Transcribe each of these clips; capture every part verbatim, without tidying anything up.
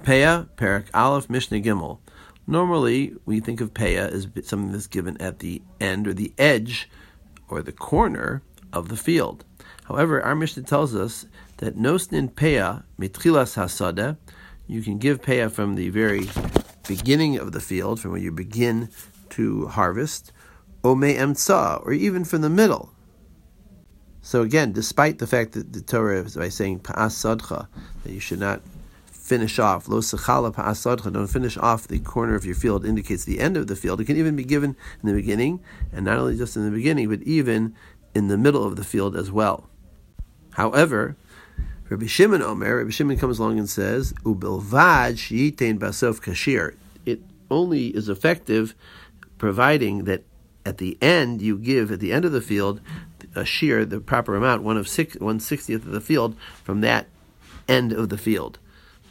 Peah, Perek Aleph, Mishnah Gimel. Normally, we think of Peah as something that's given at the end or the edge or the corner of the field. However, our Mishnah tells us that Nosnin Peah mitchilas hasadeh, you can give Peah from the very beginning of the field, from when you begin to harvest, o me'emtza, or even from the middle. So again, despite the fact that the Torah is by saying pa'as sadcha, that you should not finish off, lo sechala pa'as sadcha, don't finish off the corner of your field, indicates the end of the field. It can even be given in the beginning, and not only just in the beginning, but even in the middle of the field as well. However, Rabbi Shimon Omer, Rabbi Shimon comes along and says, ubilvad she'itein basof kashir. It only is effective providing that at the end you give, at the end of the field, a shear, the proper amount, one of six, one sixtieth of the field from that end of the field.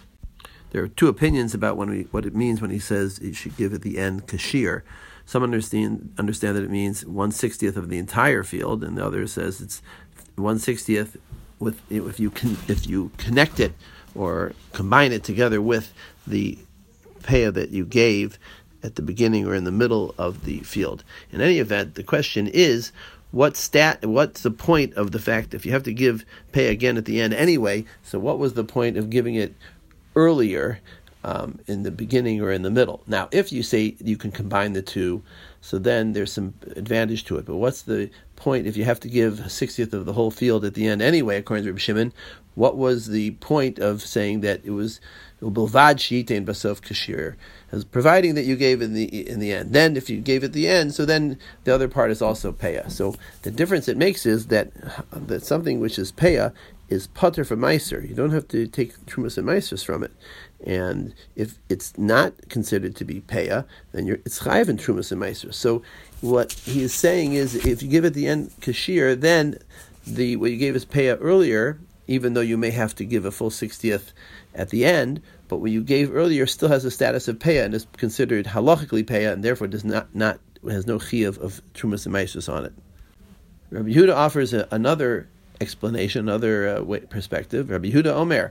There are two opinions about when we, what it means when he says you should give at the end kashir. Some understand understand that it means one sixtieth of the entire field, and the other says it's one sixtieth with if you can if you connect it or combine it together with the peah that you gave at the beginning or in the middle of the field. In any event, the question is, what stat? What's the point of the fact if you have to give peah again at the end anyway? So what was the point of giving it earlier um, in the beginning or in the middle? Now, if you say you can combine the two, so then there's some advantage to it. But what's the point if you have to give a sixtieth of the whole field at the end anyway, according to Rabbi Shimon? What was the point of saying that it was bilvad she'itein basof kashir, as providing that you gave in the in the end? Then, if you gave at the end, so then the other part is also peah. So the difference it makes is that that something which is peah is pater for meiser. You don't have to take trumas and meisers from it. And if it's not considered to be peah, then you're, it's chayiv in trumas and meisers. So what he is saying is, if you give at the end kashir, then the what you gave as peah earlier, even though you may have to give a full sixtieth at the end, but what you gave earlier still has the status of peah and is considered halachically peah, and therefore does not not has no chiyuv of trumas and meisers on it. Rabbi Yehuda offers a, another explanation, another uh, way, perspective. Rabbi Yehuda Omer,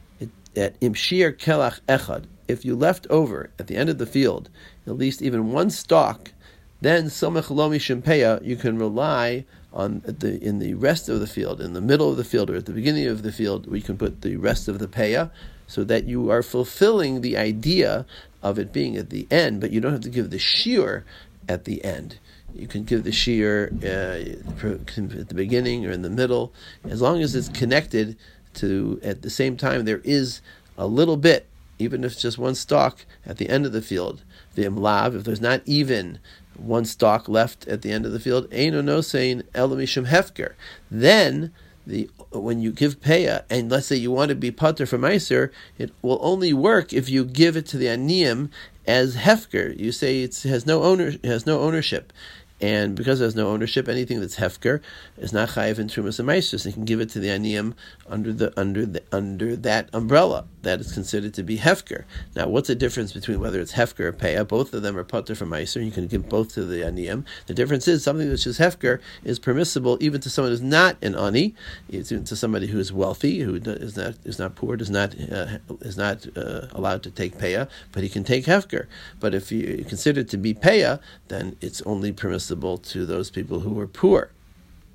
at imshir kelach echad, if you left over at the end of the field at least even one stalk, then somech lo mishum peah, you can rely on the in the rest of the field, in the middle of the field, or at the beginning of the field, we can put the rest of the peah, so that you are fulfilling the idea of it being at the end, but you don't have to give the shiur at the end. You can give the shiur uh, at the beginning or in the middle, as long as it's connected to, at the same time, there is a little bit, even if it's just one stalk at the end of the field. V'im lav, if there's not even one stalk left at the end of the field, eino nosein ela mishum hefker. Then, the when you give peah, and let's say you want to be pater for meiser, it will only work if you give it to the aniyim as hefker. You say it has no owner, it has no ownership. And because there's no ownership, anything that's hefker is not chayiv in trumas and meisers. You can give it to the aniyim under the under the under that umbrella that is considered to be hefker. Now, what's the difference between whether it's hefker or peah? Both of them are pater for meiser. You can give both to the aniyim. The difference is something that's just hefker is permissible even to someone who's not an ani, even to somebody who is wealthy, who is not is not poor, does not uh, is not uh, allowed to take peah, but he can take hefker. But if you consider it to be peah, then it's only permissible to those people who are poor.